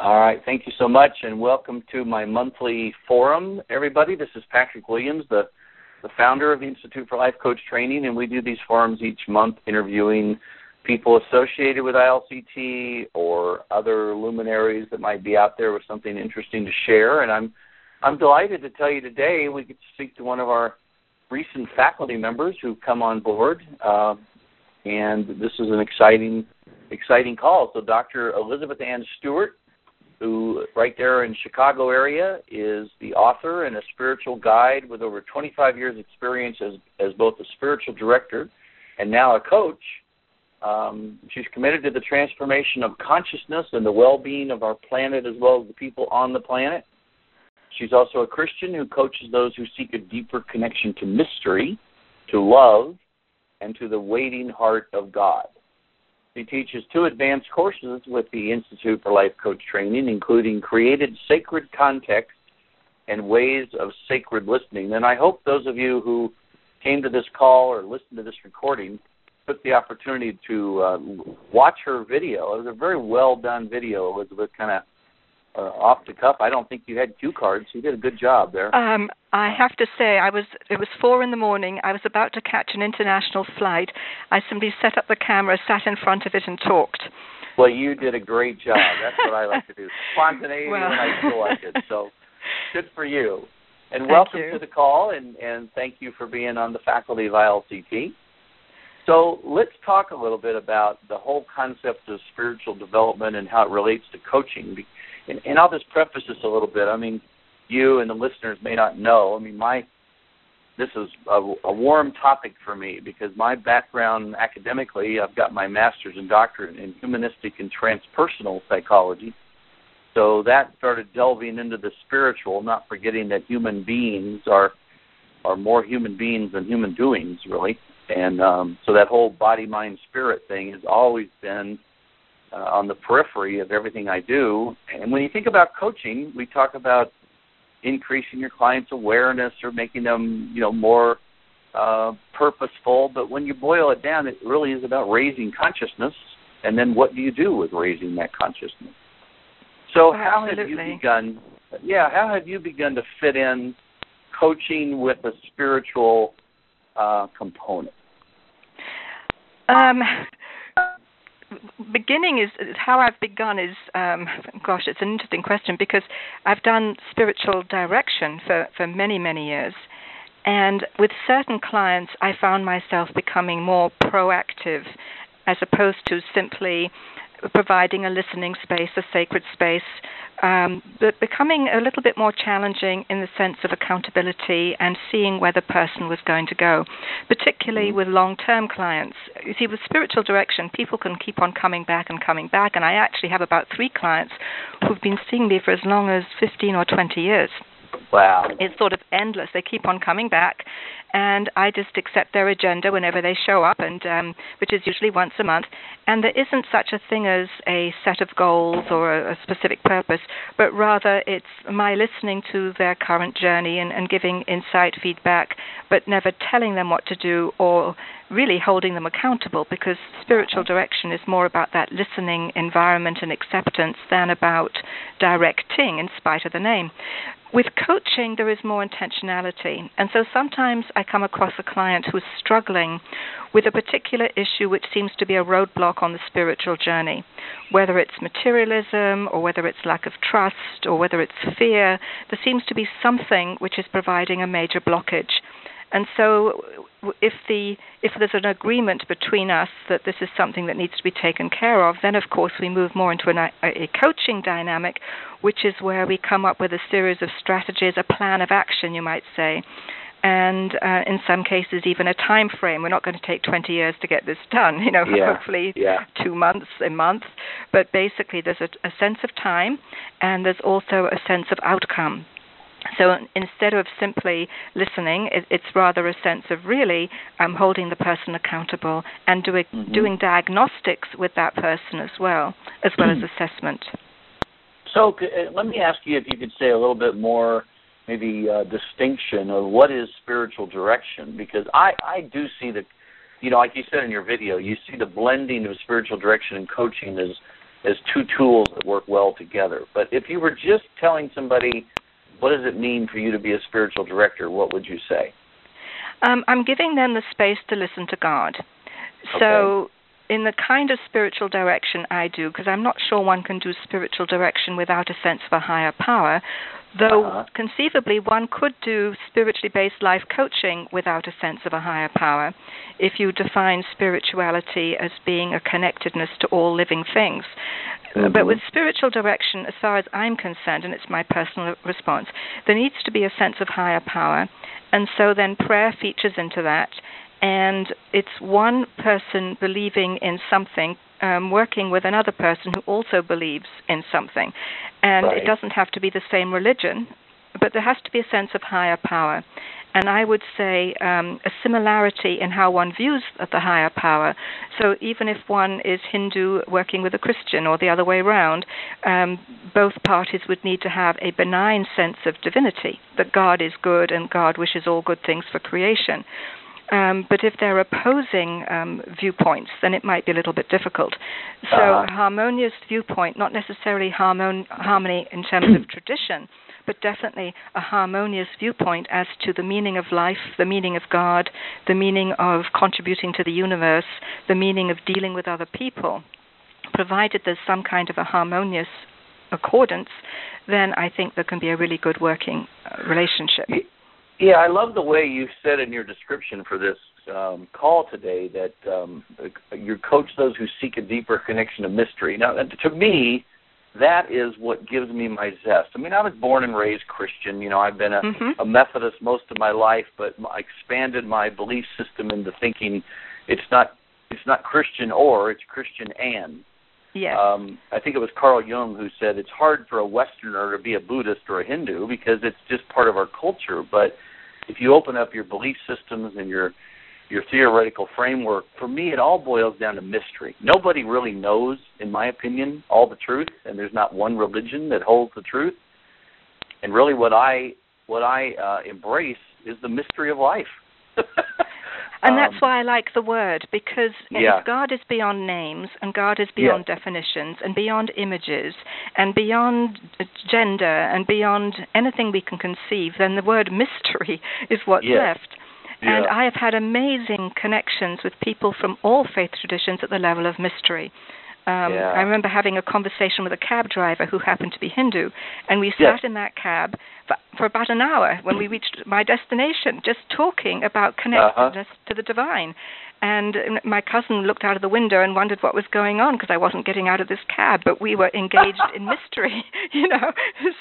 All right. Thank you so much, and welcome to my monthly forum, everybody. This is Patrick Williams, the founder of the Institute for Life Coach Training, and we do these forums each month interviewing people associated with ILCT or other luminaries that might be out there with something interesting to share. And I'm delighted to tell you today we get to speak to one of our recent faculty members who've come on board, and this is an exciting call. So Dr. Elizabeth Ann Stewart, who right there in Chicago area is the author and a spiritual guide with over 25 years experience as both a spiritual director and now a coach. She's committed to the transformation of consciousness and the well-being of our planet as well as the people on the planet. She's also a Christian who coaches those who seek a deeper connection to mystery, to love, and to the waiting heart of God. She teaches 2 advanced courses with the Institute for Life Coach Training, including Created Sacred Context and Ways of Sacred Listening. And I hope those of you who came to this call or listened to this recording took the opportunity to watch her video. It was a very well-done video, Elizabeth, kind of off the cuff. I don't think you had cue cards. You did a good job there. I have to say, it was 4 a.m. I was about to catch an international flight. I simply set up the camera, sat in front of it, and talked. Well, you did a great job. That's what I like to do. Spontaneity when I feel like it. So good for you. And welcome to the call, and thank you for being on the faculty of ILCT. So let's talk a little bit about the whole concept of spiritual development and how it relates to coaching. And I'll just preface this a little bit. I mean, you and the listeners may not know. I mean, this is a warm topic for me because my background academically, I've got my master's and doctorate in humanistic and transpersonal psychology. So that started delving into the spiritual, not forgetting that human beings are more human beings than human doings, really. And so that whole body, mind, spirit thing has always been on the periphery of everything I do. And when you think about coaching, we talk about increasing your clients' awareness or making them, more purposeful. But when you boil it down, it really is about raising consciousness. And then what do you do with raising that consciousness? So how have you begun? Yeah, how have you begun to fit in coaching with a spiritual component? Beginning is how I've begun is, it's an interesting question because I've done spiritual direction for many, many years. And with certain clients, I found myself becoming more proactive as opposed to simply providing a listening space, a sacred space, but becoming a little bit more challenging in the sense of accountability and seeing where the person was going to go, particularly with long-term clients. You see, with spiritual direction, people can keep on coming back, and I actually have about 3 clients who've been seeing me for as long as 15 or 20 years. Wow. It's sort of endless. They keep on coming back, and I just accept their agenda whenever they show up, and which is usually once a month. And there isn't such a thing as a set of goals or a specific purpose, but rather it's my listening to their current journey and giving insight, feedback, but never telling them what to do or really holding them accountable, because spiritual direction is more about that listening environment and acceptance than about directing, in spite of the name. With coaching, there is more intentionality. And so sometimes I come across a client who's struggling with a particular issue which seems to be a roadblock on the spiritual journey, whether it's materialism or whether it's lack of trust or whether it's fear. There seems to be something which is providing a major blockage. And so if there's an agreement between us that this is something that needs to be taken care of, then, of course, we move more into a coaching dynamic, which is where we come up with a series of strategies, a plan of action, you might say, and in some cases even a time frame. We're not going to take 20 years to get this done, hopefully 2 months, a month. But basically there's a sense of time, and there's also a sense of outcome. So instead of simply listening, it's rather a sense of really holding the person accountable and doing diagnostics with that person as well as assessment. So let me ask you if you could say a little bit more, maybe distinction of what is spiritual direction, because I do see that, like you said in your video, you see the blending of spiritual direction and coaching as two tools that work well together. But if you were just telling somebody, what does it mean for you to be a spiritual director, what would you say? I'm giving them the space to listen to God. So in the kind of spiritual direction I do, because I'm not sure one can do spiritual direction without a sense of a higher power, though conceivably one could do spiritually based life coaching without a sense of a higher power, if you define spirituality as being a connectedness to all living things. But with spiritual direction, as far as I'm concerned, and it's my personal response, there needs to be a sense of higher power, and so then prayer features into that. And it's one person believing in something, working with another person who also believes in something. And it doesn't have to be the same religion, but there has to be a sense of higher power. And I would say a similarity in how one views the higher power. So even if one is Hindu working with a Christian or the other way around, both parties would need to have a benign sense of divinity, that God is good and God wishes all good things for creation. But if they're opposing viewpoints, then it might be a little bit difficult. So a harmonious viewpoint, not necessarily harmony in terms of tradition, but definitely a harmonious viewpoint as to the meaning of life, the meaning of God, the meaning of contributing to the universe, the meaning of dealing with other people. Provided there's some kind of a harmonious accordance, then I think there can be a really good working relationship. Yeah, I love the way you said in your description for this call today that you coach those who seek a deeper connection of mystery. Now, to me, that is what gives me my zest. I mean, I was born and raised Christian. You know, I've been a Methodist most of my life, but I expanded my belief system into thinking it's not Christian or, it's Christian and. Yes. I think it was Carl Jung who said it's hard for a Westerner to be a Buddhist or a Hindu because it's just part of our culture. But if you open up your belief systems and your theoretical framework, for me it all boils down to mystery. Nobody really knows, in my opinion, all the truth, and there's not one religion that holds the truth. And really what I embrace is the mystery of life. And that's why I like the word, because if God is beyond names and God is beyond definitions and beyond images and beyond gender and beyond anything we can conceive, then the word mystery is what's left. Yeah. And I have had amazing connections with people from all faith traditions at the level of mystery. I remember having a conversation with a cab driver who happened to be Hindu, and we sat in that cab for about an hour when we reached my destination, just talking about connectedness to the divine. And my cousin looked out of the window and wondered what was going on because I wasn't getting out of this cab, but we were engaged in mystery, you know.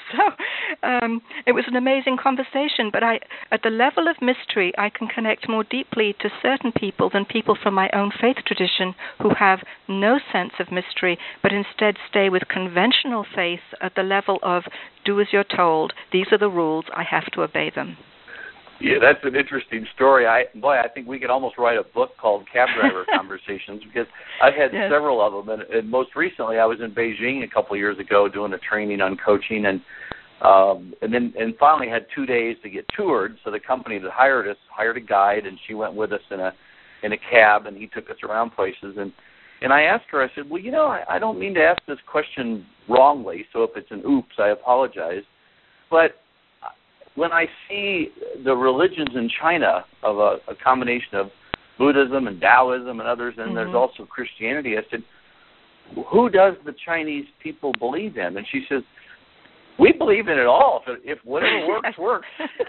So it was an amazing conversation, but at the level of mystery, I can connect more deeply to certain people than people from my own faith tradition who have no sense of mystery, but instead stay with conventional faith at the level of do as you're told, these are the rules, I have to obey them. Yeah, that's an interesting story. I think we could almost write a book called Cab Driver Conversations because I've had several of them. And most recently, I was in Beijing a couple of years ago doing a training on coaching, and finally had 2 days to get toured. So the company that hired us hired a guide, and she went with us in a cab, and he took us around places. And I asked her, I said, well, you know, I don't mean to ask this question wrongly, so if it's an oops, I apologize. But when I see the religions in China of a combination of Buddhism and Taoism and others, and there's also Christianity, I said, who does the Chinese people believe in? And she says, we believe in it all. If whatever works, works.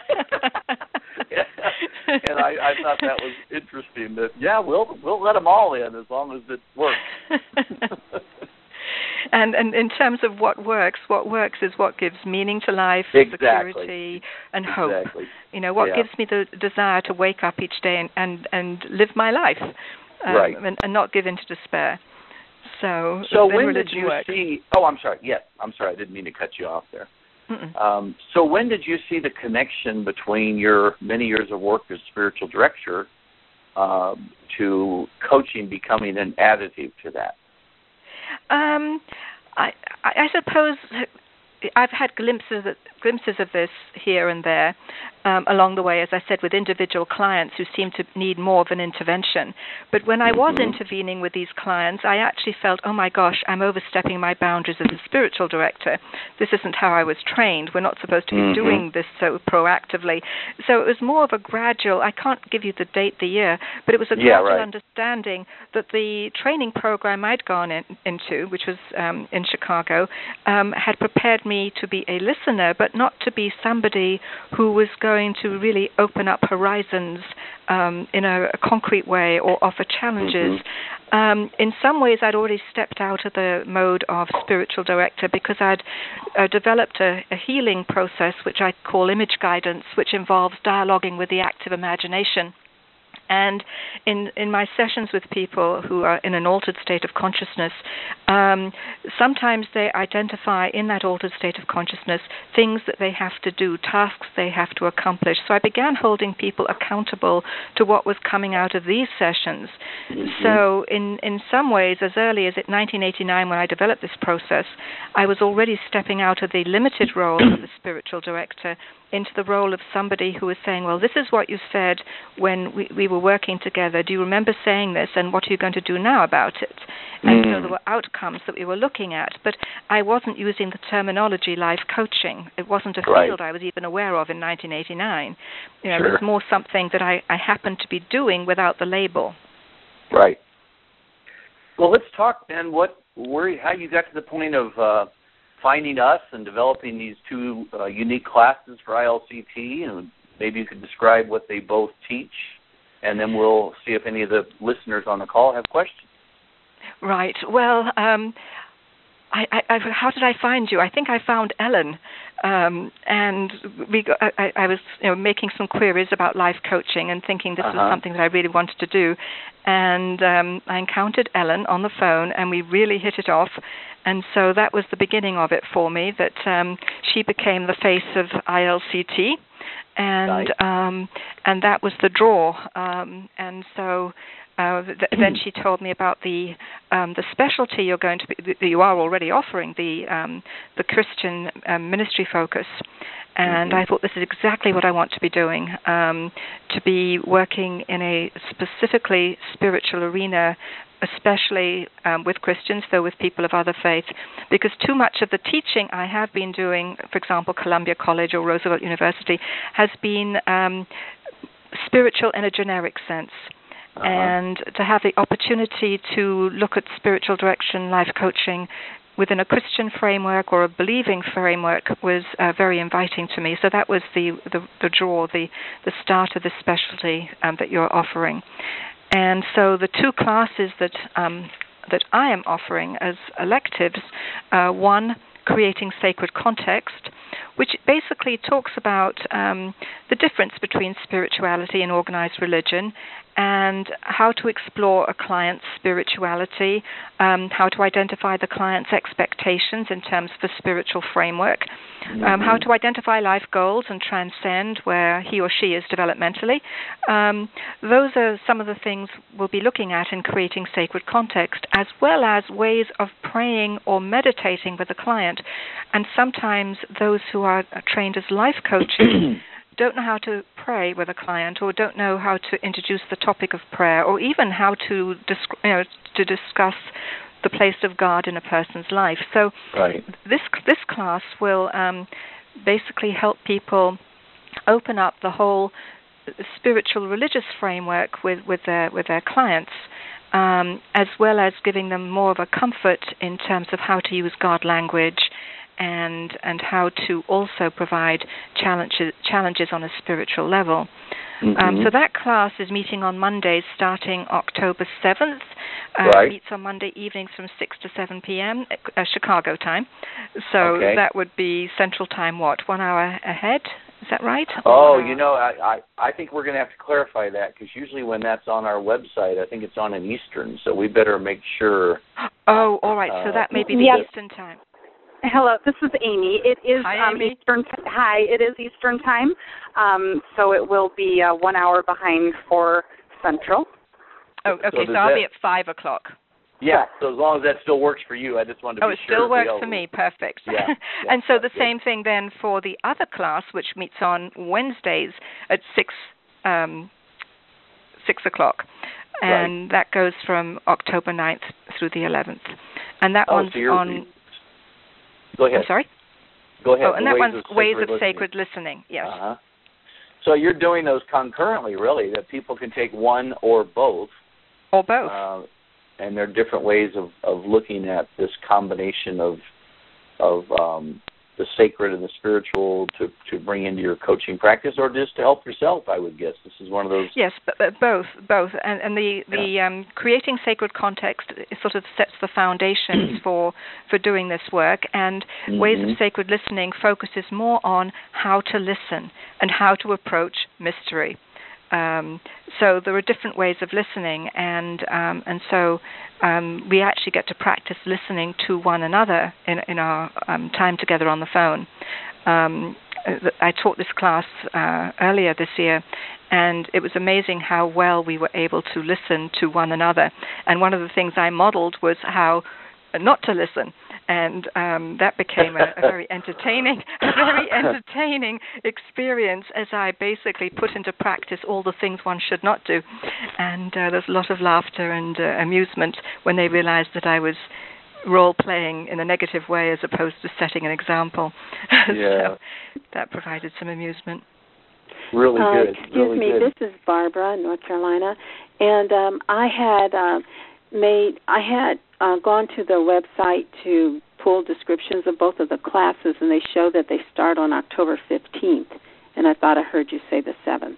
And I thought that was interesting. That we'll let them all in as long as it works. And in terms of what works is what gives meaning to life, security, and hope. Exactly. You know, what gives me the desire to wake up each day and live my life, and not give in to despair. So when did you see? Oh, I'm sorry. Yes, I'm sorry. I didn't mean to cut you off there. So when did you see the connection between your many years of work as spiritual director to coaching becoming an additive to that? I suppose I've had glimpses glimpses of this here and there along the way, as I said, with individual clients who seem to need more of an intervention. But when I was intervening with these clients, I actually felt, oh my gosh, I'm overstepping my boundaries as a spiritual director. This isn't how I was trained. We're not supposed to be doing this so proactively. So it was more of a gradual, I can't give you the date, the year, but it was a gradual understanding that the training program I'd gone into, which was in Chicago, had prepared me to be a listener, but not to be somebody who was going to really open up horizons in a concrete way or offer challenges. In some ways, I'd already stepped out of the mode of spiritual director because I'd developed a healing process, which I call image guidance, which involves dialoguing with the active imagination. And in my sessions with people who are in an altered state of consciousness, sometimes they identify in that altered state of consciousness things that they have to do, tasks they have to accomplish. So I began holding people accountable to what was coming out of these sessions. So in some ways, as early as 1989 when I developed this process, I was already stepping out of the limited role of the spiritual director into the role of somebody who was saying, well, this is what you said when we were working together. Do you remember saying this, and what are you going to do now about it? And so there were outcomes that we were looking at, but I wasn't using the terminology life coaching. It wasn't a field I was even aware of in 1989. It was more something that I happened to be doing without the label. Right. Well, let's talk then how you got to the point of finding us and developing these two unique classes for ILCT, and maybe you could describe what they both teach, and then we'll see if any of the listeners on the call have questions. Right. Well, how did I find you? I think I found Ellen, and I was making some queries about life coaching and thinking this was something that I really wanted to do, and I encountered Ellen on the phone, and we really hit it off. And so that was the beginning of it for me, that she became the face of ILCT, and that was the draw. And so then she told me about the specialty you're going to be, that you are already offering, the Christian ministry focus. And I thought, this is exactly what I want to be doing, to be working in a specifically spiritual arena, especially with Christians, though with people of other faiths, because too much of the teaching I have been doing, for example, Columbia College or Roosevelt University, has been spiritual in a generic sense. And to have the opportunity to look at spiritual direction, life coaching, within a Christian framework or a believing framework was very inviting to me. So that was the draw, the start of the specialty that you're offering. And so the two classes that I am offering as electives, one, Creating Sacred Context, which basically talks about the difference between spirituality and organized religion, and how to explore a client's spirituality, how to identify the client's expectations in terms of a spiritual framework, how to identify life goals and transcend where he or she is developmentally. Those are some of the things we'll be looking at in Creating Sacred Context, as well as ways of praying or meditating with the client. And sometimes those who are trained as life coaches don't know how to pray with a client, or don't know how to introduce the topic of prayer, or even how to discuss the place of God in a person's life. So this class will basically help people open up the whole spiritual religious framework with their clients, as well as giving them more of a comfort in terms of how to use God language, and how to also provide challenges on a spiritual level. So that class is meeting on Mondays starting October 7th. Meets on Monday evenings from 6 to 7 p.m. Chicago time. So that would be Central Time, 1 hour ahead? Is that right? Oh, I think we're going to have to clarify that, because usually when that's on our website, I think it's on in Eastern, so we better make sure. Oh, all right. So that may be the Eastern time. Hello, this is Amy. It is Amy. Eastern. Hi, it is Eastern time. So it will be 1 hour behind for Central. Oh, okay. So I'll be at 5 o'clock. Yeah, so as long as that still works for you, I just wanted to be sure. Oh, it still works for me. Perfect. Yeah, and so the good. same thing then for the other class, which meets on Wednesdays at 6 o'clock. And that goes from October 9th through the 11th. And that one's on... Go ahead. I'm sorry? Go ahead. Oh, and that one's Ways of Sacred Listening, yes. Uh-huh. So you're doing those concurrently, really, that people can take one or both. Or both. And there are different ways of looking at this combination of the sacred and the spiritual to bring into your coaching practice, or just to help yourself, I would guess. This is one of those... Yes, both. And the creating sacred context sort of sets the foundations for doing this work, and Ways of Sacred Listening focuses more on how to listen and how to approach mystery. So there are different ways of listening, and so we actually get to practice listening to one another in our time together on the phone. I taught this class earlier this year, and it was amazing how well we were able to listen to one another. And one of the things I modeled was how not to listen. And that became a very entertaining experience as I basically put into practice all the things one should not do. And there's a lot of laughter and amusement when they realized that I was role-playing in a negative way as opposed to setting an example. Yeah. So that provided some amusement. Really good. Excuse me, this is Barbara, North Carolina. And I had gone to the website to pull descriptions of both of the classes, and they show that they start on October 15th, and I thought I heard you say the 7th.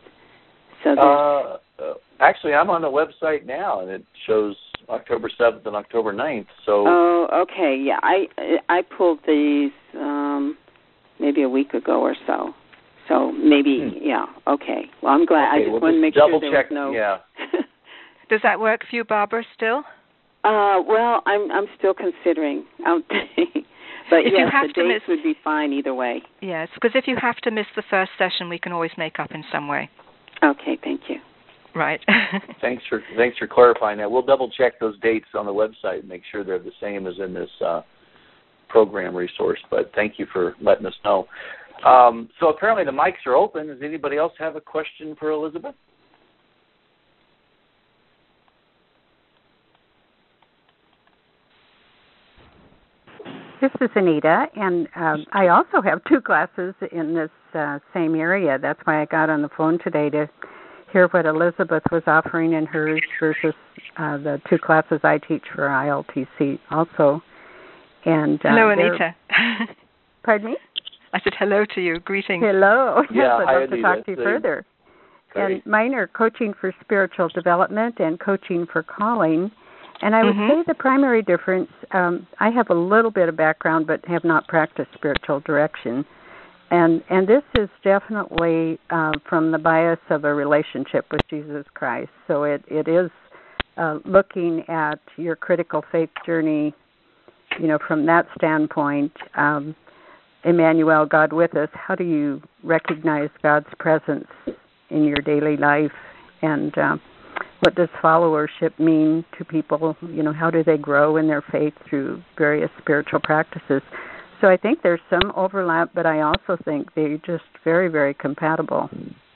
So actually, I'm on the website now, and it shows October 7th and October 9th. So. Oh, okay. Yeah, I pulled these maybe a week ago or so. So maybe, yeah, okay. Well, I'm glad. Okay, I just want to make sure there was no... Yeah. Does that work for you, Barbara, still? Well, I'm still considering. But yes, the dates would be fine either way. Yes, because if you have to miss the first session, we can always make up in some way. Okay, thank you. Right. Thanks for clarifying that. We'll double check those dates on the website and make sure they're the same as in this program resource. But thank you for letting us know. So apparently the mics are open. Does anybody else have a question for Elizabeth? This is Anita, and I also have two classes in this same area. That's why I got on the phone today to hear what Elizabeth was offering in hers versus the two classes I teach for ILTC also. And hello, Anita. Pardon me? I said hello to you. Greetings. Hello. Yeah, I'd love to talk to you further. Great. And mine are coaching for spiritual development and coaching for calling. And I would say the primary difference, I have a little bit of background but have not practiced spiritual direction. And this is definitely from the bias of a relationship with Jesus Christ. So it is looking at your critical faith journey, from that standpoint. Emmanuel, God with us, how do you recognize God's presence in your daily life? And what does followership mean to people? How do they grow in their faith through various spiritual practices? So I think there's some overlap, but I also think they're just very, very compatible.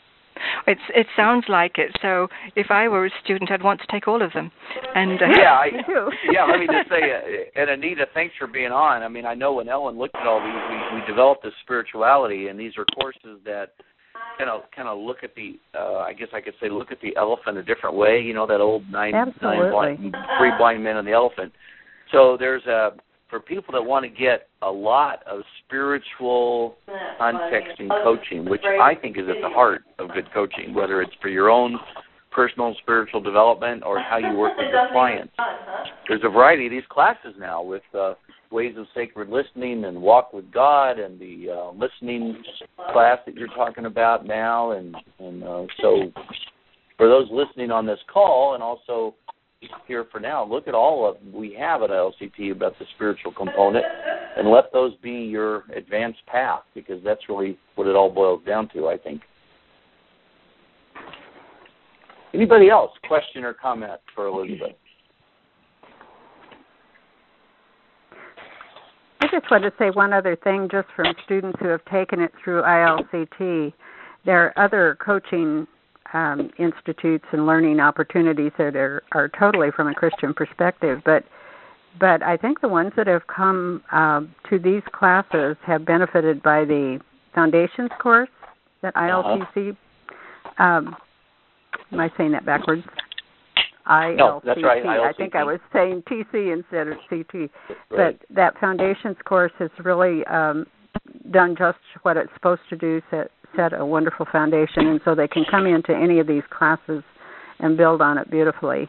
It sounds like it. So if I were a student, I'd want to take all of them. And me too. Yeah, let me just say, and Anita, thanks for being on. I mean, I know when Ellen looked at all these, we developed this spirituality, and these are courses that kind of look at the, I guess I could say, look at the elephant a different way. That old three blind men and the elephant. So there's for people that want to get a lot of spiritual context in coaching, which I think is at the heart of good coaching, whether it's for your own personal spiritual development or how you work with your clients. There's a variety of these classes now with Ways of Sacred Listening and Walk with God and the listening class that you're talking about now. And so for those listening on this call and also here for now, look at all of we have at LCT about the spiritual component and let those be your advanced path, because that's really what it all boils down to, I think. Anybody else? Question or comment for Elizabeth? I just want to say one other thing just from students who have taken it through ILCT. There are other coaching institutes and learning opportunities that are totally from a Christian perspective, but I think the ones that have come to these classes have benefited by the Foundations course that ILCC, am I saying that backwards? ILCT. No, that's right. I think I was saying TC instead of CT. Right. But that Foundations course has really done just what it's supposed to do, set a wonderful foundation, and so they can come into any of these classes and build on it beautifully.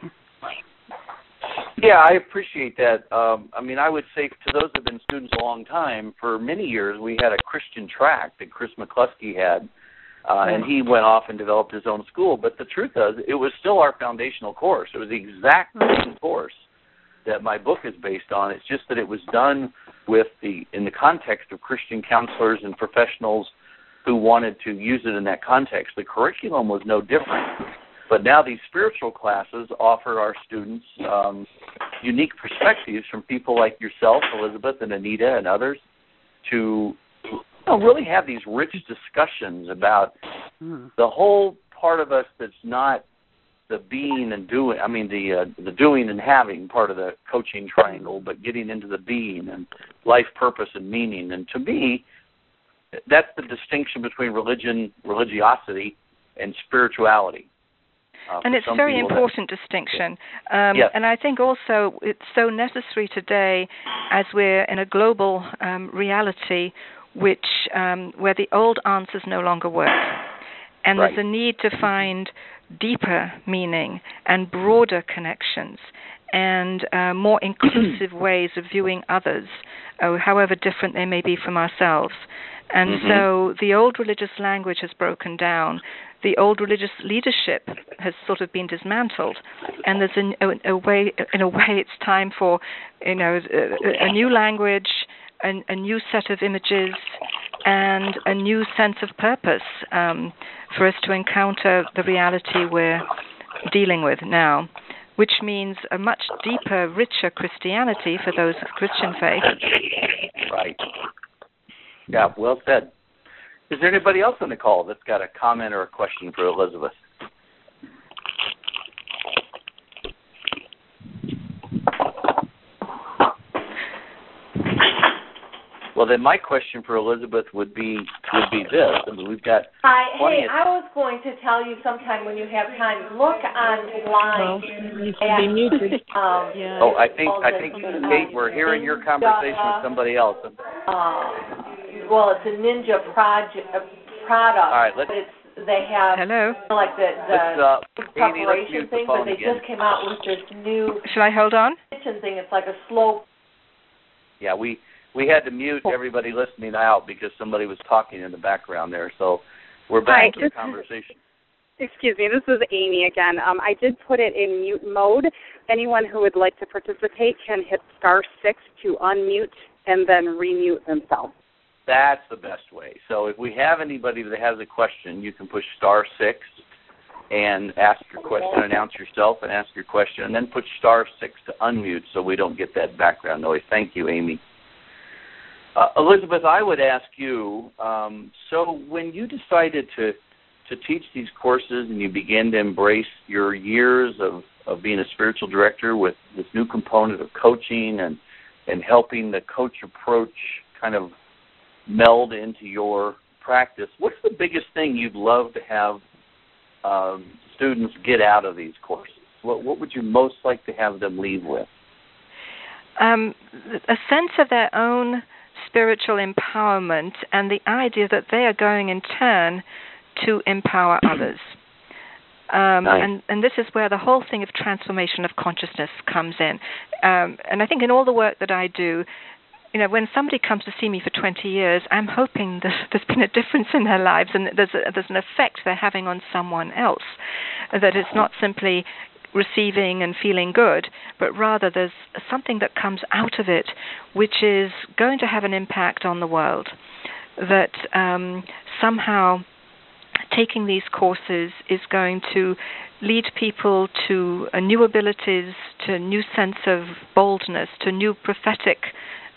Yeah, I appreciate that. I would say to those that have been students a long time, for many years we had a Christian track that Chris McCluskey had, and he went off and developed his own school. But the truth is, it was still our foundational course. It was the exact same course that my book is based on. It's just that it was done in the context of Christian counselors and professionals who wanted to use it in that context. The curriculum was no different. But now these spiritual classes offer our students unique perspectives from people like yourself, Elizabeth, and Anita, and others to really have these rich discussions about the whole part of us that's not the being and doing, the doing and having part of the coaching triangle, but getting into the being and life purpose and meaning. And to me, that's the distinction between religiosity, and spirituality. And it's a very important distinction. Yes. And I think also it's so necessary today as we're in a global reality where the old answers no longer work. And Right. there's a need to find deeper meaning and broader connections and more inclusive ways of viewing others, however different they may be from ourselves. And so the old religious language has broken down. The old religious leadership has sort of been dismantled, and there's in a way it's time for a new language, a new set of images, and a new sense of purpose for us to encounter the reality we're dealing with now, which means a much deeper, richer Christianity for those of Christian faith. Right. Yeah, well said. Is there anybody else on the call that's got a comment or a question for Elizabeth? Well, then my question for Elizabeth would be this. We've got Hi. Hey, I was going to tell you sometime when you have time, look online. You should be muted. Oh, I think Kate, we're hearing your conversation with somebody else. Well, it's a Ninja product. All right, They have Hello. like the preparation thing, but they again. just came out with this new Shall I hold on? kitchen thing. It's like a slow. Yeah, we had to mute everybody listening out because somebody was talking in the background there. So we're back to the conversation. Excuse me, this is Amy again. I did put it in mute mode. Anyone who would like to participate can hit *6 to unmute and then remute themselves. That's the best way. So if we have anybody that has a question, you can push *6 and ask your question, announce yourself and ask your question, and then push *6 to unmute so we don't get that background noise. Thank you, Amy. Elizabeth, I would ask you, so when you decided to teach these courses and you began to embrace your years of being a spiritual director with this new component of coaching and helping the coach approach kind of meld into your practice, what's the biggest thing you'd love to have students get out of these courses? What would you most like to have them leave with? A sense of their own spiritual empowerment and the idea that they are going in turn to empower others. Nice. And this is where the whole thing of transformation of consciousness comes in. And I think in all the work that I do, when somebody comes to see me for 20 years, I'm hoping that there's been a difference in their lives and there's an effect they're having on someone else, that it's not simply receiving and feeling good, but rather there's something that comes out of it which is going to have an impact on the world, that somehow taking these courses is going to lead people to new abilities, to a new sense of boldness, to new prophetic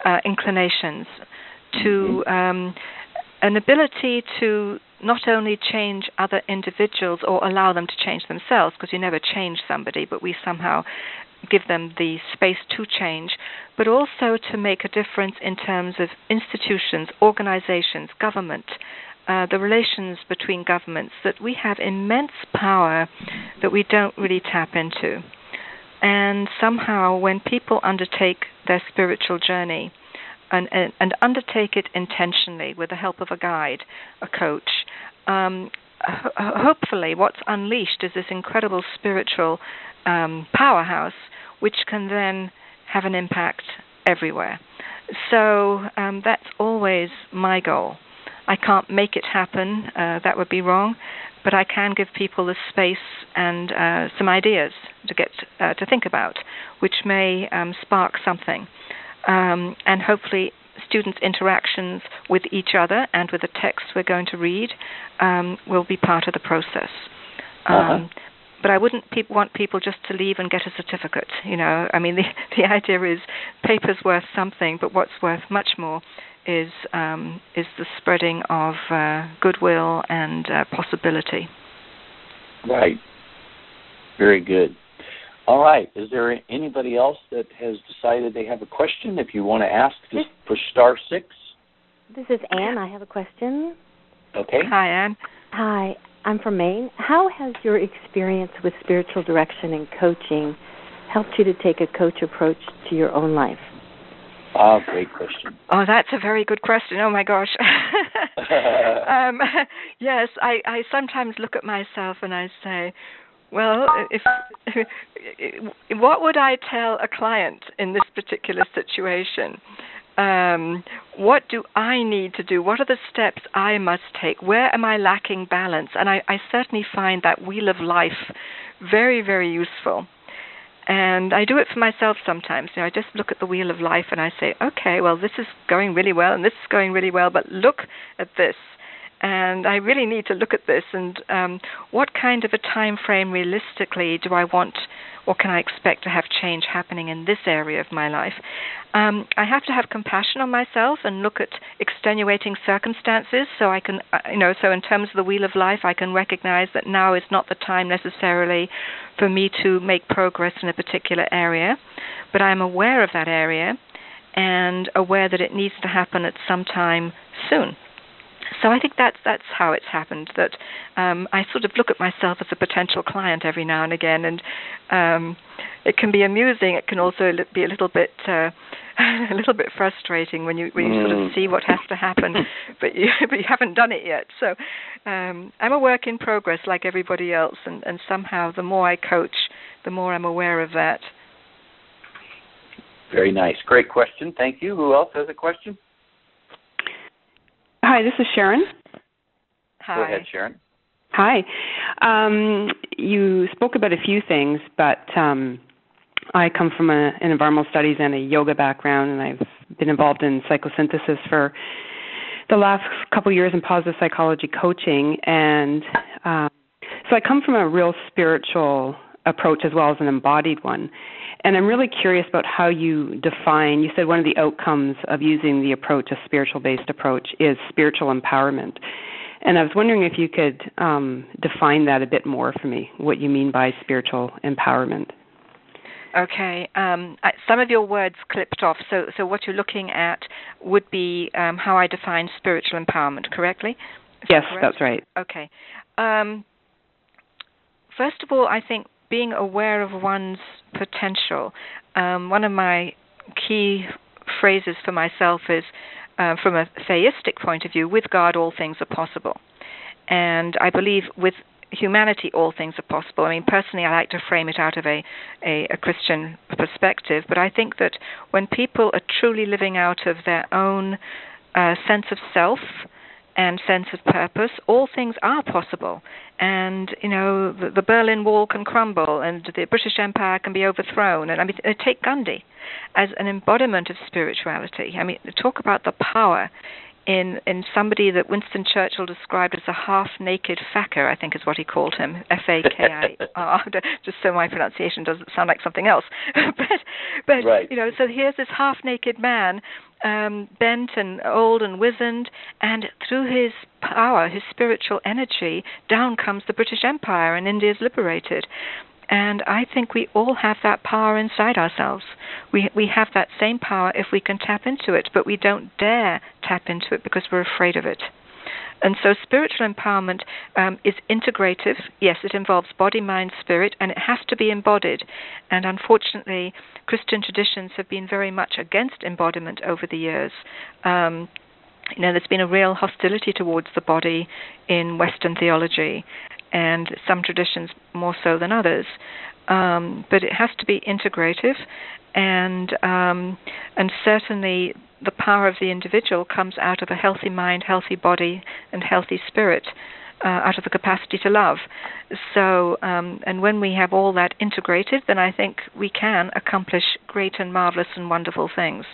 inclinations, to an ability to not only change other individuals or allow them to change themselves, because you never change somebody, but we somehow give them the space to change, but also to make a difference in terms of institutions, organizations, government, the relations between governments, that we have immense power that we don't really tap into. And somehow when people undertake their spiritual journey and undertake it intentionally with the help of a guide, a coach, hopefully what's unleashed is this incredible spiritual powerhouse which can then have an impact everywhere. So that's always my goal. I can't make it happen, that would be wrong, but I can give people the space and some ideas to get to think about, which may spark something. And hopefully students' interactions with each other and with the text we're going to read will be part of the process. But I wouldn't want people just to leave and get a certificate. I mean, the idea is paper's worth something, but what's worth much more is the spreading of goodwill and possibility. Right. Very good. All right. Is there anybody else that has decided they have a question? If you want to ask, just push *6. This is Anne. I have a question. Okay. Hi, Anne. Hi. I'm from Maine. How has your experience with spiritual direction and coaching helped you to take a coach approach to your own life? Great question. Oh, that's a very good question. Oh, my gosh. Yes, I sometimes look at myself and I say, well, what would I tell a client in this particular situation? What do I need to do? What are the steps I must take? Where am I lacking balance? And I certainly find that wheel of life very, very useful. And I do it for myself sometimes. I just look at the wheel of life and I say, okay, well, this is going really well and this is going really well, but look at this. And I really need to look at this. And what kind of a time frame realistically do I want or can I expect to have change happening in this area of my life? I have to have compassion on myself and look at extenuating circumstances so I can, so in terms of the wheel of life, I can recognize that now is not the time necessarily for me to make progress in a particular area, but I'm aware of that area and aware that it needs to happen at some time soon. So I think that's how it's happened, that I sort of look at myself as a potential client every now and again, and it can be amusing. It can also be a little bit frustrating when you sort of see what has to happen, but you haven't done it yet. So I'm a work in progress like everybody else, and somehow the more I coach, the more I'm aware of that. Very nice. Great question. Thank you. Who else has a question? Hi, this is Sharon. Hi. Go ahead, Sharon. Hi. You spoke about a few things, but I come from an environmental studies and a yoga background, and I've been involved in psychosynthesis for the last couple of years in positive psychology coaching. And so I come from a real spiritual approach as well as an embodied one. And I'm really curious about how you said one of the outcomes of using the approach, a spiritual-based approach, is spiritual empowerment. And I was wondering if you could define that a bit more for me, what you mean by spiritual empowerment. Okay. Some of your words clipped off. So what you're looking at would be how I define spiritual empowerment, correctly? Yes, that's right. Okay. First of all, I think being aware of one's potential. One of my key phrases for myself is, from a theistic point of view, with God all things are possible. And I believe with humanity all things are possible. I mean, personally, I like to frame it out of a Christian perspective, but I think that when people are truly living out of their own sense of self and sense of purpose, all things are possible. And, the Berlin Wall can crumble and the British Empire can be overthrown. And, take Gandhi as an embodiment of spirituality. I mean, talk about the power in somebody that Winston Churchill described as a half-naked Faker, I think is what he called him, F-A-K-I-R, just so my pronunciation doesn't sound like something else. but right. So here's this half-naked man, bent and old and wizened, and through his power, his spiritual energy, down comes the British Empire and India is liberated. And I think we all have that power inside ourselves. We have that same power if we can tap into it, but we don't dare tap into it because we're afraid of it. And so spiritual empowerment is integrative. Yes, it involves body, mind, spirit, and it has to be embodied. And unfortunately, Christian traditions have been very much against embodiment over the years. There's been a real hostility towards the body in Western theology, and some traditions more so than others. But it has to be integrative, and certainly the power of the individual comes out of a healthy mind, healthy body, and healthy spirit, out of the capacity to love. So, and when we have all that integrated, then I think we can accomplish great and marvelous and wonderful things.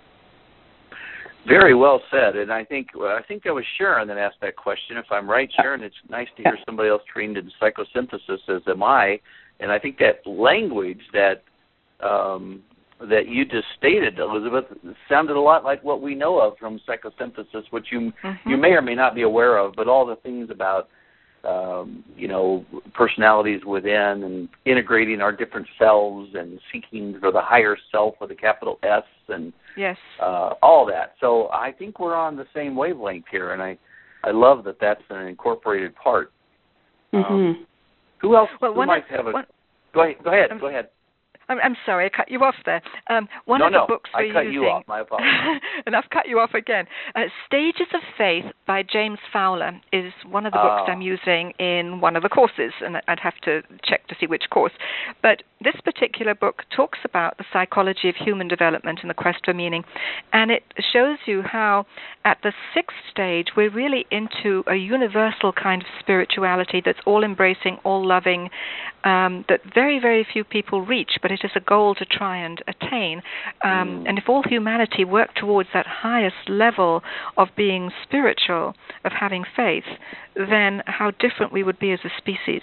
Very well said, and I think that was Sharon that asked that question. If I'm right, Sharon, it's nice to hear somebody else trained in psychosynthesis, as am I. And I think that language that you just stated, Elizabeth, sounded a lot like what we know of from psychosynthesis, which you may or may not be aware of, but all the things about personalities within and integrating our different selves and seeking for the higher self with a capital S and yes, all that. So I think we're on the same wavelength here, and I love that that's an incorporated part. Mm-hmm. Who else might have a... Go ahead. I'm sorry, I cut you off there. One of the books we're using... I cut you off, my apologies. And I've cut you off again. Stages of Faith by James Fowler is one of the books I'm using in one of the courses, and I'd have to check to see which course. But this particular book talks about the psychology of human development and the quest for meaning, and it shows you how at the 6th stage we're really into a universal kind of spirituality that's all-embracing, all-loving, that very, very few people reach, but it is a goal to try and attain. And if all humanity worked towards that highest level of being spiritual, of having faith, then how different we would be as a species.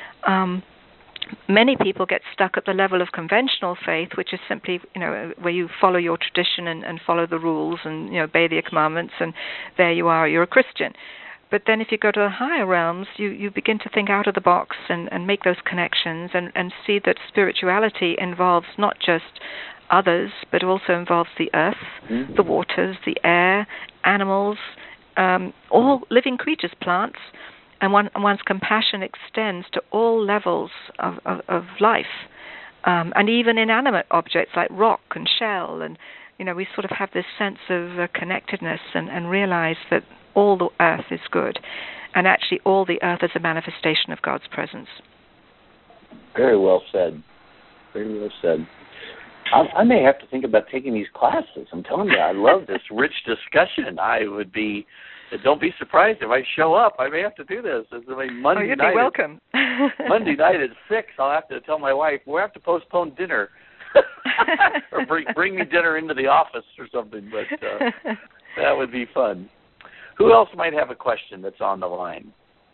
Many people get stuck at the level of conventional faith, which is simply, where you follow your tradition and follow the rules and, obey the commandments, and there you are, you're a Christian. But then if you go to the higher realms, you begin to think out of the box and make those connections and see that spirituality involves not just others, but also involves the earth, the waters, the air, animals, all living creatures, plants, and one's compassion extends to all levels of life, and even inanimate objects like rock and shell. And, we sort of have this sense of connectedness and realize that all the earth is good, and actually all the earth is a manifestation of God's presence. Very well said. Very well said. I may have to think about taking these classes. I'm telling you, I love this rich discussion. Don't be surprised if I show up. I may have to do this. It's Monday you'd night. Be welcome. Monday night at 6, I'll have to tell my wife, we'll have to postpone dinner. Or bring me dinner into the office or something. But that would be fun. Who else might have a question that's on the line?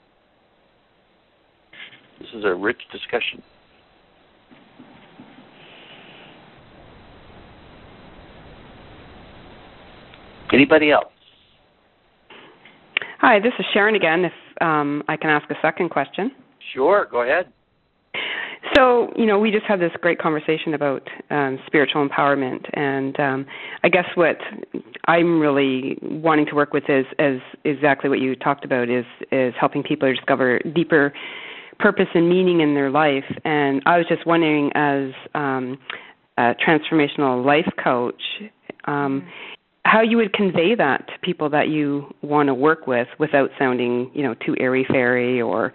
This is a rich discussion. Anybody else? Hi, this is Sharon again, if I can ask a second question. Sure, go ahead. So, we just had this great conversation about spiritual empowerment, and I guess what I'm really wanting to work with is exactly what you talked about, is helping people discover deeper purpose and meaning in their life. And I was just wondering, as a transformational life coach, how you would convey that to people that you want to work with without sounding, too airy-fairy or...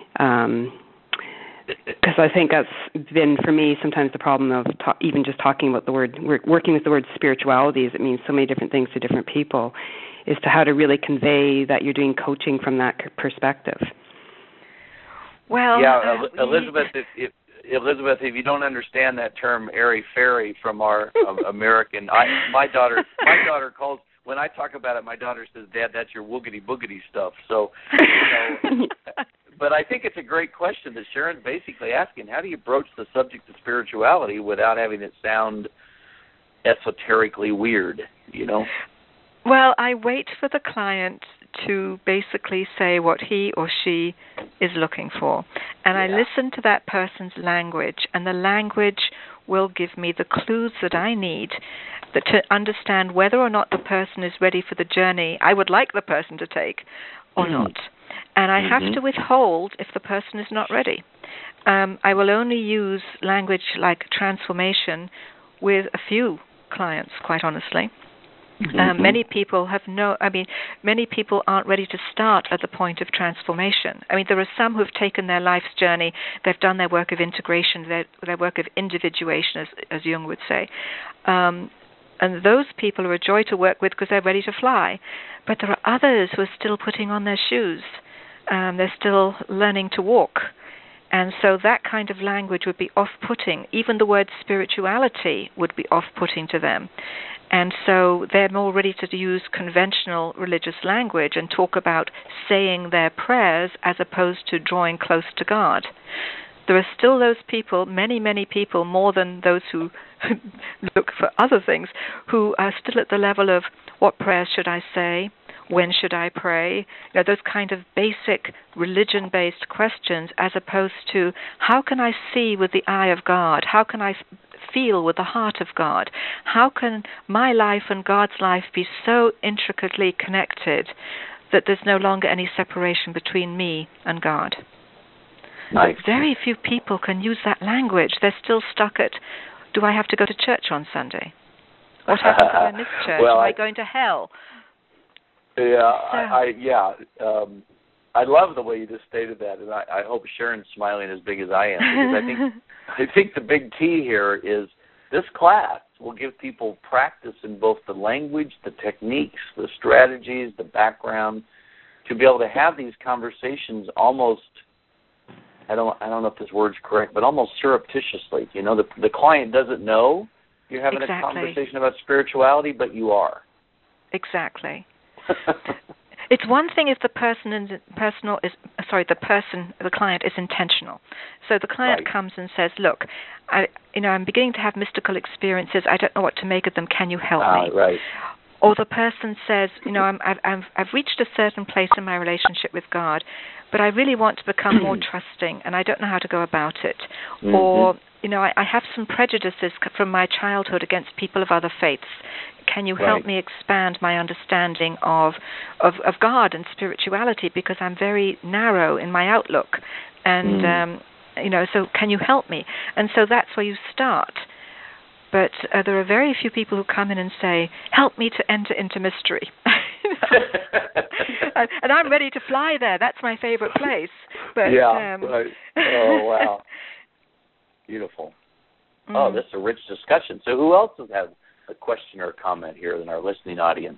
because I think that's been, for me, sometimes the problem of even just talking about the word, working with the word spirituality, is it means so many different things to different people, is to how to really convey that you're doing coaching from that perspective. Well, yeah, Elizabeth, if you don't understand that term airy-fairy from our American, my daughter calls, when I talk about it, my daughter says, "Dad, that's your woogity boogity stuff." So, but I think it's a great question that Sharon's basically asking. How do you broach the subject of spirituality without having it sound esoterically weird, Well, I wait for the client to basically say what he or she is looking for. And I listen to that person's language, and the language will give me the clues that I need to understand whether or not the person is ready for the journey I would like the person to take or not. And I have to withhold if the person is not ready. I will only use language like transformation with a few clients, quite honestly. Many people many people aren't ready to start at the point of transformation. There are some who've taken their life's journey, they've done their work of integration, their work of individuation, as Jung would say. And those people are a joy to work with because they're ready to fly. But there are others who are still putting on their shoes. They're still learning to walk. And so that kind of language would be off-putting. Even the word spirituality would be off-putting to them. And so they're more ready to use conventional religious language and talk about saying their prayers as opposed to drawing close to God. There are still those people, many, many people, more than those who look for other things, who are still at the level of what prayers should I say? When should I pray? Those kind of basic religion-based questions, as opposed to how can I see with the eye of God? How can I feel with the heart of God? How can my life and God's life be so intricately connected that there's no longer any separation between me and God? Nice. But very few people can use that language. They're still stuck at, do I have to go to church on Sunday? What happens if I miss church? Am I going to hell? Yeah, I love the way you just stated that, and I hope Sharon's smiling as big as I am, because I think the big key here is this class will give people practice in both the language, the techniques, the strategies, the background, to be able to have these conversations almost, I don't know if this word's correct, but almost surreptitiously. The client doesn't know you're having a conversation about spirituality, but you are. Exactly. It's one thing if the client is intentional. So the client comes and says, "Look, I'm beginning to have mystical experiences. I don't know what to make of them. Can you help me?" Right. Or the person says, I've reached a certain place in my relationship with God, but I really want to become more trusting, and I don't know how to go about it. Mm-hmm. Or, I have some prejudices from my childhood against people of other faiths. Can you help me expand my understanding of God and spirituality, because I'm very narrow in my outlook, and so can you help me? And so that's where you start. But there are very few people who come in and say, "Help me to enter into mystery," and I'm ready to fly there. That's my favorite place. But right. Oh wow, beautiful. Oh, this is a rich discussion. So who else has a question or a comment here in our listening audience?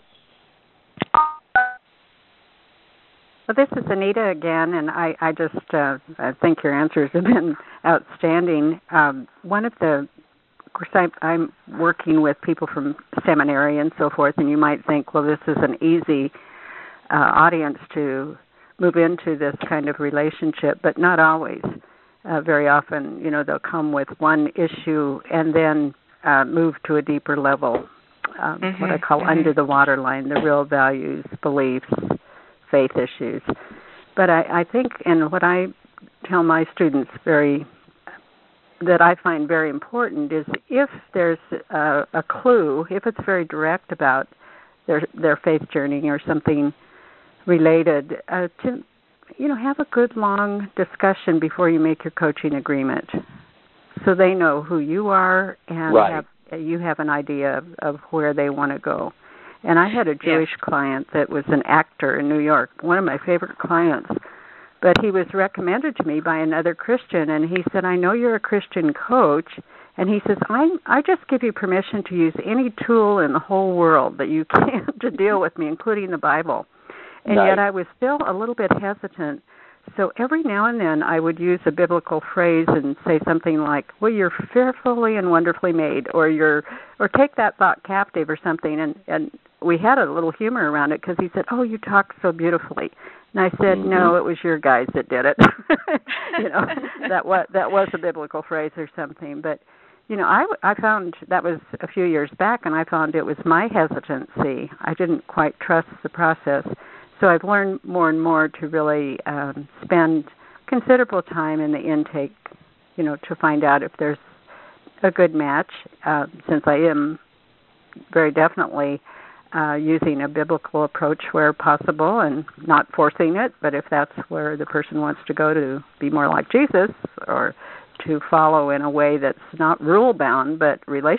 Well, this is Anita again, and I just I think your answers have been outstanding. One of the, of course, I'm working with people from seminary and so forth, and you might think, well, this is an easy audience to move into this kind of relationship, but not always. Very often, they'll come with one issue and then move to a deeper level, what I call under the waterline, the real values, beliefs, faith issues. But I think, and what I tell my students that I find very important is, if there's a clue, if it's very direct about their faith journey or something related, to have a good long discussion before you make your coaching agreement, so they know who you are and you have an idea of where they want to go. And I had a Jewish client that was an actor in New York, one of my favorite clients. But he was recommended to me by another Christian, and he said, "I know you're a Christian coach," and he says, I just give you permission to use any tool in the whole world that you can to deal with me, including the Bible. And yet I was still a little bit hesitant So every now and then I would use a biblical phrase and say something like, well, you're fearfully and wonderfully made, or take that thought captive or something. And we had a little humor around it because he said, oh, you talk so beautifully. And I said, no, it was your guys that did it. That was a biblical phrase or something. But, I found that was a few years back, and I found it was my hesitancy. I didn't quite trust the process. So I've learned more and more to really spend considerable time in the intake, to find out if there's a good match, since I am very definitely using a biblical approach where possible and not forcing it, but if that's where the person wants to go to be more like Jesus or to follow in a way that's not rule-bound but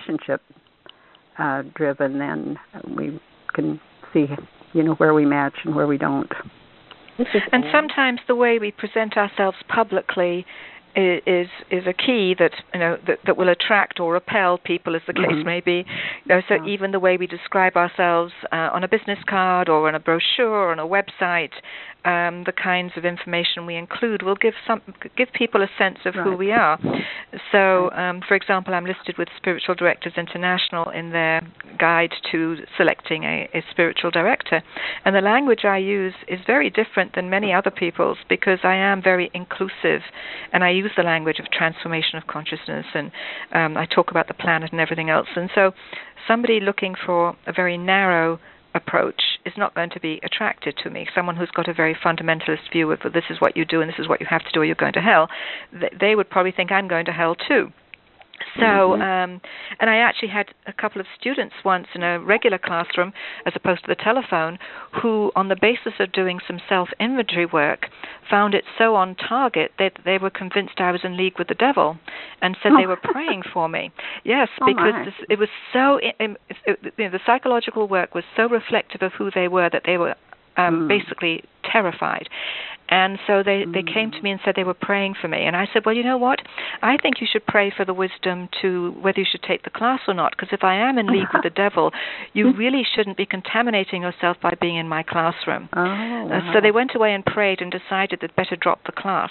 relationship-driven, then we can see where we match and where we don't. And sometimes the way we present ourselves publicly is a key that that will attract or repel people, as the case may be. So even the way we describe ourselves on a business card or on a brochure or on a website, the kinds of information we include will give people a sense of who we are. So, for example, I'm listed with Spiritual Directors International in their guide to selecting a spiritual director, and the language I use is very different than many other people's because I am very inclusive, and I use the language of transformation of consciousness, and I talk about the planet and everything else. And so somebody looking for a very narrow approach is not going to be attracted to me. Someone who's got a very fundamentalist view of, well, this is what you do and this is what you have to do or you're going to hell, they would probably think I'm going to hell too. So, and I actually had a couple of students once in a regular classroom, as opposed to the telephone, who, on the basis of doing some self-inventory work, found it so on target that they were convinced I was in league with the devil, and said they were praying for me. Yes, because it was so. The psychological work was so reflective of who they were that they were basically terrified. And so they came to me and said they were praying for me. And I said, well, you know what? I think you should pray for the wisdom to whether you should take the class or not, because if I am in league with the devil, you really shouldn't be contaminating yourself by being in my classroom. So they went away and prayed and decided they'd better drop the class,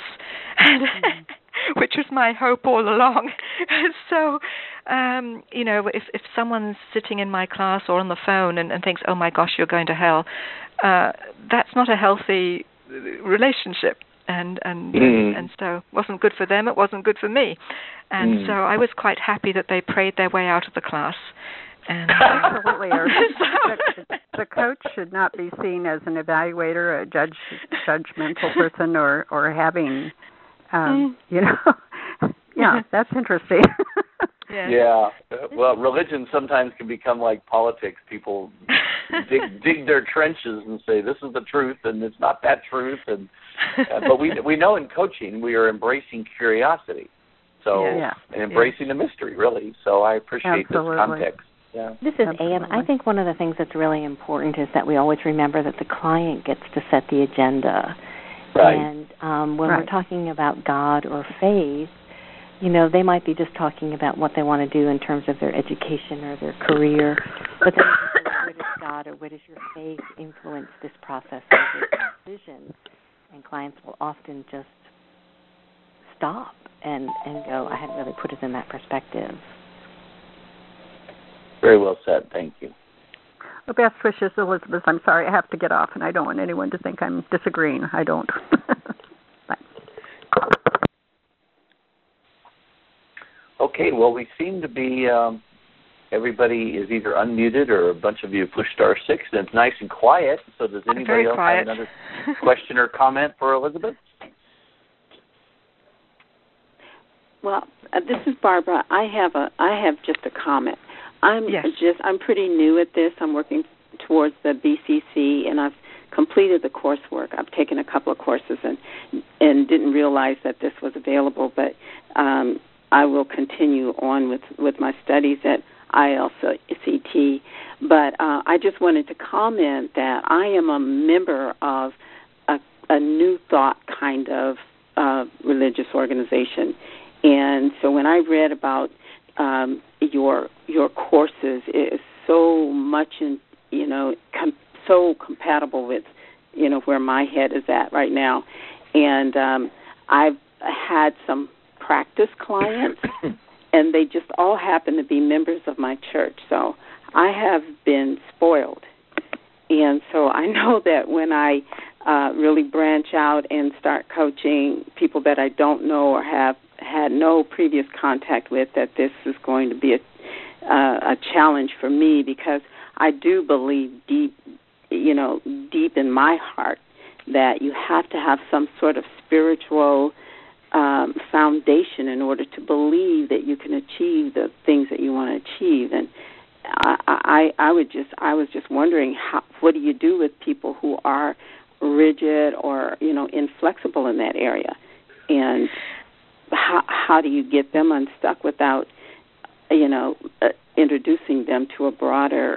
which was my hope all along. So, if someone's sitting in my class or on the phone and thinks, oh, my gosh, you're going to hell, that's not a healthy relationship, and so it wasn't good for them, it wasn't good for me, and so I was quite happy that they prayed their way out of the class. And absolutely, the coach should not be seen as an evaluator, a judgmental person, or having, that's interesting. Yeah. Well, religion sometimes can become like politics. People dig their trenches and say this is the truth and it's not that truth, and but we know in coaching we are embracing curiosity, and embracing the mystery, really. So I appreciate this context. Yeah. This is Anne. I think one of the things that's really important is that we always remember that the client gets to set the agenda. Right. And when we're talking about God or faith, they might be just talking about what they want to do in terms of their education or their career, but then where does God or where does your faith influence this process of your decisions? And clients will often just stop and go, I hadn't really put it in that perspective. Very well said. Thank you. Well, best wishes, Elizabeth. I'm sorry I have to get off, and I don't want anyone to think I'm disagreeing. I don't. Bye. Okay, well, we seem to be, everybody is either unmuted or a bunch of you push star 6, and it's nice and quiet. So does anybody else have another question or comment for Elizabeth? Well, this is Barbara. I have just a comment. I'm pretty new at this. I'm working towards the BCC, and I've completed the coursework. I've taken a couple of courses and didn't realize that this was available, but I will continue on with my studies at ILCT. But I just wanted to comment that I am a member of a New Thought kind of religious organization. And so when I read about your courses, it is so much so compatible with where my head is at right now. And I've had some practice clients, and they just all happen to be members of my church. So I have been spoiled. And so I know that when I really branch out and start coaching people that I don't know or have had no previous contact with, that this is going to be a challenge for me, because I do believe deep in my heart that you have to have some sort of spiritual foundation in order to believe that you can achieve the things that you want to achieve. And I was just wondering, what do you do with people who are rigid or inflexible in that area, and how do you get them unstuck without introducing them to a broader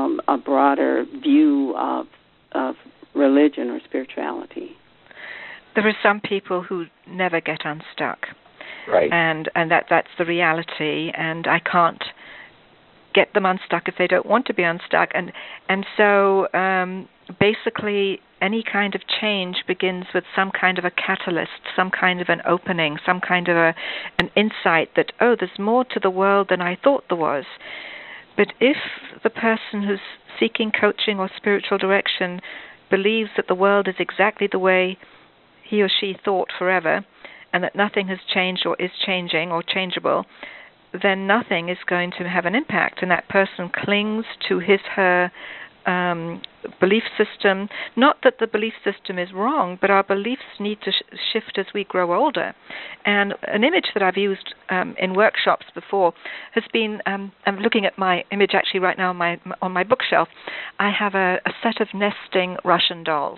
view of religion or spirituality? There are some people who never get unstuck, right? And that's the reality. And I can't get them unstuck if they don't want to be unstuck. And so basically, any kind of change begins with some kind of a catalyst, some kind of an opening, some kind of an insight that, oh, there's more to the world than I thought there was. But if the person who's seeking coaching or spiritual direction believes that the world is exactly the way he or she thought forever, and that nothing has changed or is changing or changeable, then nothing is going to have an impact. And that person clings to her belief system. Not that the belief system is wrong, but our beliefs need to shift as we grow older. And an image that I've used in workshops before has been, I'm looking at my image actually right now on my bookshelf. I have a set of nesting Russian dolls.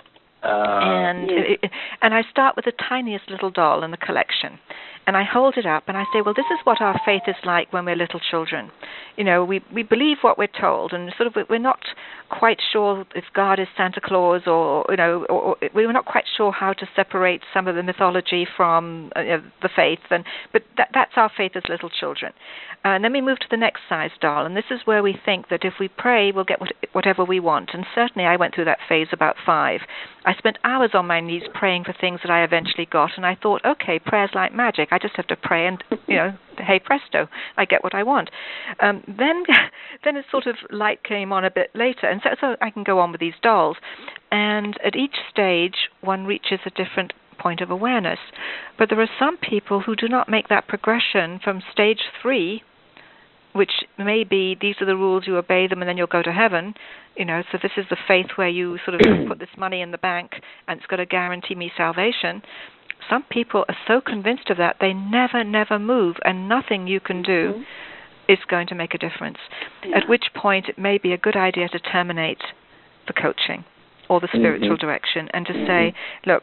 And I start with the tiniest little doll in the collection, and I hold it up and I say, well, this is what our faith is like when we're little children. We believe what we're told, and sort of we're not quite sure if God is Santa Claus, or we're not quite sure how to separate some of the mythology from the faith. But that's our faith as little children. And then we move to the next size doll, and this is where we think that if we pray, we'll get whatever we want. And certainly I went through that phase about 5. I spent hours on my knees praying for things that I eventually got, and I thought, okay, prayer's like magic. I just have to pray, and hey presto, I get what I want. Then a sort of light came on a bit later, and so I can go on with these dolls. And at each stage, one reaches a different point of awareness. But there are some people who do not make that progression from stage 3, which may be, these are the rules, you obey them, and then you'll go to heaven. So this is the faith where you sort of put this money in the bank, and it's going to guarantee me salvation. Some people are so convinced of that, they never move, and nothing you can do is going to make a difference. Yeah. At which point it may be a good idea to terminate the coaching or the spiritual direction, and to say, look,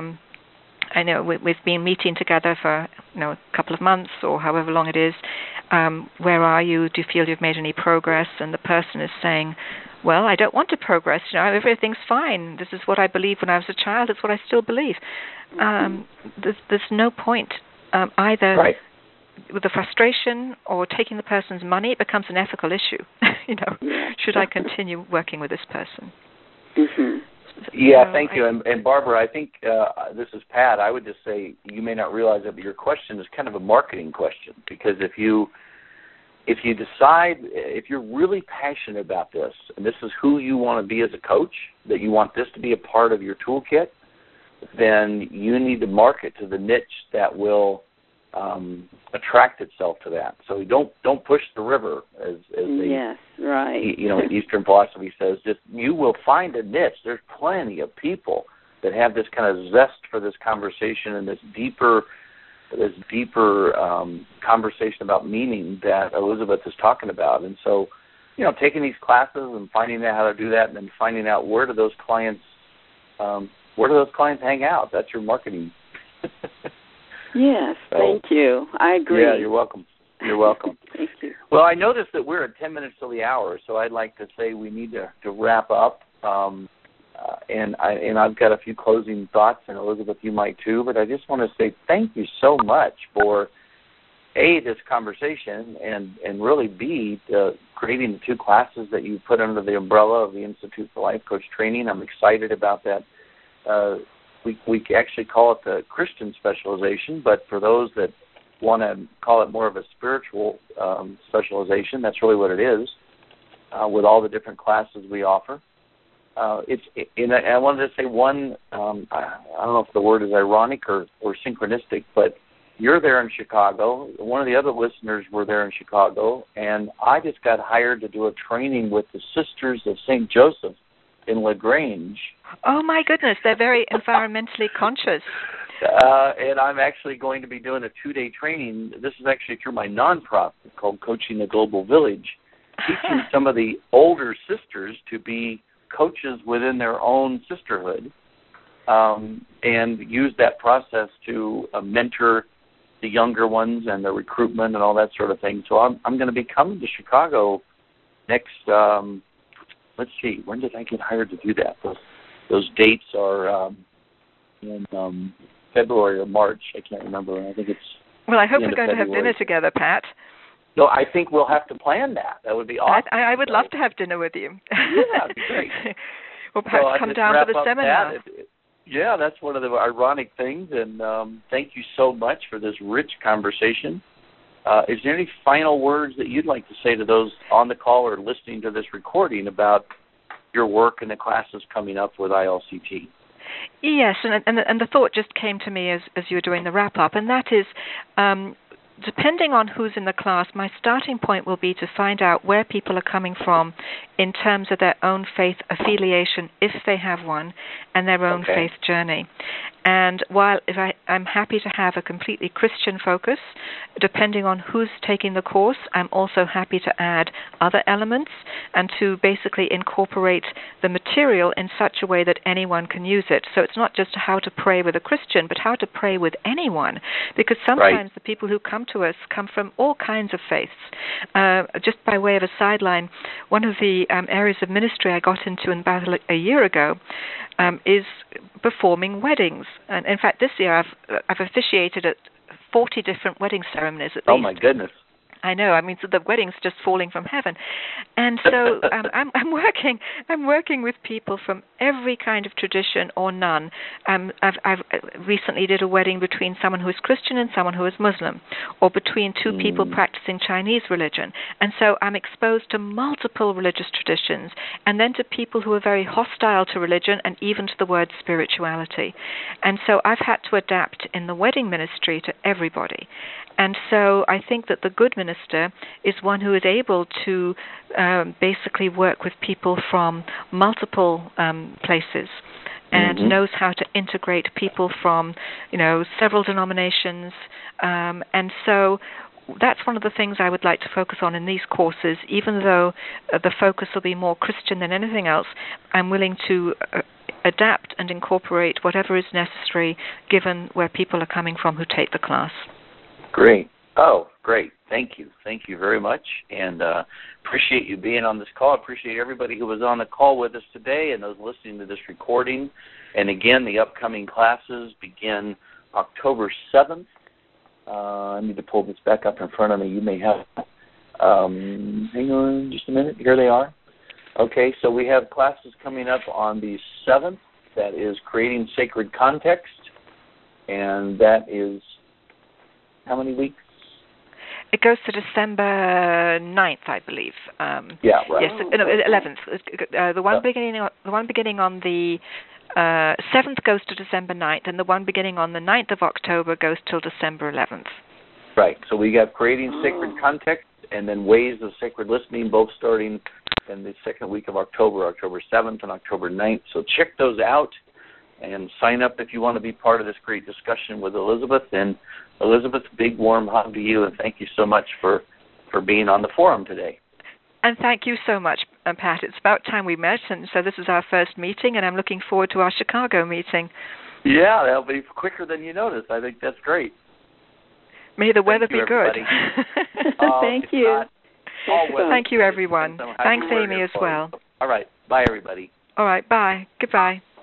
I know we've been meeting together for a couple of months or however long it is. Where are you? Do you feel you've made any progress? And the person is saying, well, I don't want to progress. Everything's fine. This is what I believed when I was a child. It's what I still believe. There's no point either with the frustration or taking the person's money. It becomes an ethical issue. Should I continue working with this person? Mm-hmm. Yeah, thank you. And Barbara, I think this is Pat. I would just say you may not realize it, but your question is kind of a marketing question, because if you decide, if you're really passionate about this, and this is who you want to be as a coach, that you want this to be a part of your toolkit, then you need to market to the niche that will attract itself to that. So don't push the river, as yes, right. Eastern philosophy says. Just you will find a niche. There's plenty of people that have this kind of zest for this conversation and this deeper conversation about meaning that Elizabeth is talking about. And so, taking these classes and finding out how to do that, and then finding out where do those clients hang out. That's your marketing. Yes, thank you. I agree. Yeah, you're welcome. You're welcome. Thank you. Well, I noticed that we're at 10 minutes till the hour, so I'd like to say we need to wrap up. And I've got a few closing thoughts, and Elizabeth, you might too. But I just want to say thank you so much for A, this conversation, and really B, creating the 2 classes that you put under the umbrella of the Institute for Life Coach Training. I'm excited about that we actually call it the Christian specialization, but for those that want to call it more of a spiritual specialization, that's really what it is, with all the different classes we offer. I wanted to say one, I don't know if the word is ironic or synchronistic, but you're there in Chicago. One of the other listeners were there in Chicago, and I just got hired to do a training with the Sisters of St. Joseph in LaGrange. Oh, my goodness. They're very environmentally conscious. And I'm actually going to be doing a 2-day training. This is actually through my nonprofit called Coaching the Global Village, teaching some of the older sisters to be coaches within their own sisterhood, and use that process to mentor the younger ones and the recruitment and all that sort of thing. So I'm going to be coming to Chicago next, let's see, when did I get hired to do that? Those dates are in February or March. I can't remember. I think it's... Well, I hope we're going to have dinner together, Pat. No, I think we'll have to plan that. That would be awesome. I would love to have dinner with you. Yeah, that'd be great. Well, perhaps come down for the seminar. Yeah, that's one of the ironic things, and thank you so much for this rich conversation. Is there any final words that you'd like to say to those on the call or listening to this recording about your work and the classes coming up with ILCT? Yes, and the thought just came to me as you were doing the wrap-up, and that is, depending on who's in the class, my starting point will be to find out where people are coming from in terms of their own faith affiliation, if they have one, and their own faith journey. And while I'm happy to have a completely Christian focus, depending on who's taking the course, I'm also happy to add other elements and to basically incorporate the material in such a way that anyone can use it. So it's not just how to pray with a Christian, but how to pray with anyone. Because sometimes the people who come to us come from all kinds of faiths. Just by way of a sideline, one of the areas of ministry I got into about a year ago is performing weddings. And in fact, this year I've officiated at 40 different wedding ceremonies at least. Oh, my goodness. I know. I mean, so the wedding's just falling from heaven, and so I'm working with people from every kind of tradition or none. I've recently did a wedding between someone who is Christian and someone who is Muslim, or between two people practicing Chinese religion. And so I'm exposed to multiple religious traditions, and then to people who are very hostile to religion and even to the word spirituality. And so I've had to adapt in the wedding ministry to everybody. And so I think that the good minister is one who is able to basically work with people from multiple places and knows how to integrate people from, several denominations. And so that's one of the things I would like to focus on in these courses. Even though the focus will be more Christian than anything else, I'm willing to adapt and incorporate whatever is necessary given where people are coming from who take the class. Great. Oh, great. Thank you. Thank you very much. And appreciate you being on this call. Appreciate everybody who was on the call with us today and those listening to this recording. And again, the upcoming classes begin October 7th. I need to pull this back up in front of me. You may have, hang on just a minute. Here they are. Okay, so we have classes coming up on the 7th. That is Creating Sacred Context. And that is how many weeks? It goes to December 9th, I believe. Yeah, right. Yes, 11th. The one beginning on the 7th goes to December 9th, and the one beginning on the 9th of October goes till December 11th. Right. So we have Creating Sacred Context and then Ways of Sacred Listening, both starting in the second week of October 7th and October 9th. So check those out and sign up if you want to be part of this great discussion with Elizabeth. And Elizabeth, big warm hug to you, and thank you so much for being on the forum today. And thank you so much, Pat. It's about time we met, and so this is our first meeting, and I'm looking forward to our Chicago meeting. Yeah, that'll be quicker than you noticed. I think that's great. May the weather be good. Thank you. Thank you, everyone. Thanks, Amy, as well. All right. Bye, everybody. All right. Bye. Goodbye.